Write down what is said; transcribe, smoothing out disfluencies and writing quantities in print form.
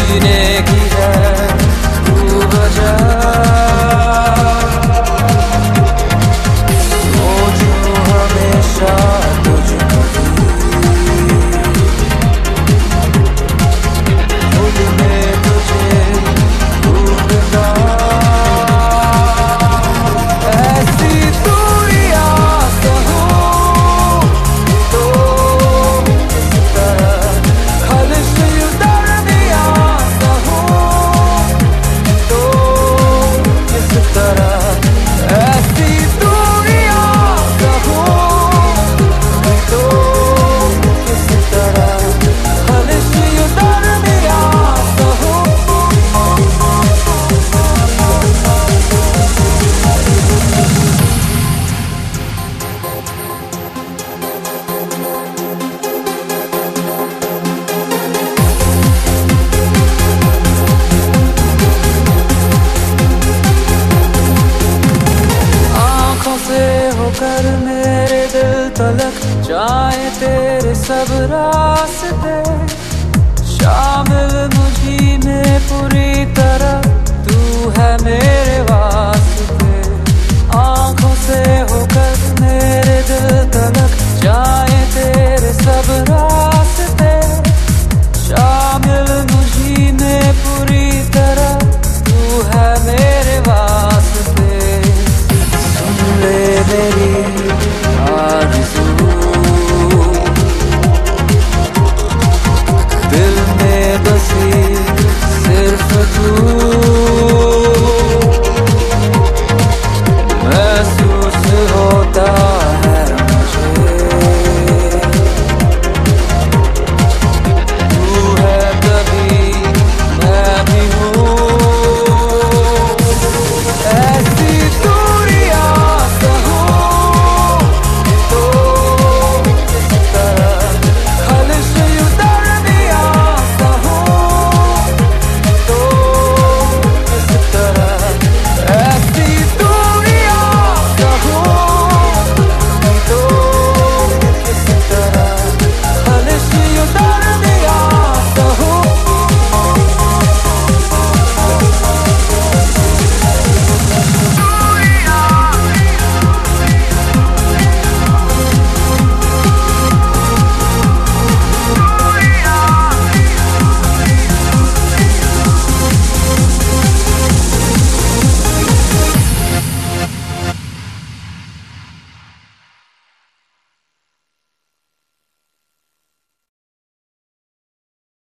जीने की है तू वजह। सोचूं हमेशा तुझको खुद में तुझे ढूंढता। ऐसी दूरियां सहूं तो किस तरह, खलिश दरमियां सहूं तो किस तरह। ऐसी दूरियां सहूं तो किस तरह, खलिश दरमियां सहूं। आँखों से होकर मेरे दिल तलक जाए तेरे सब रास्ते, शामिल मुझी में पूरी तरह तू है मेरे वास्ते। आँखों से होकर मेरे दिल तलक जाए तेरे सब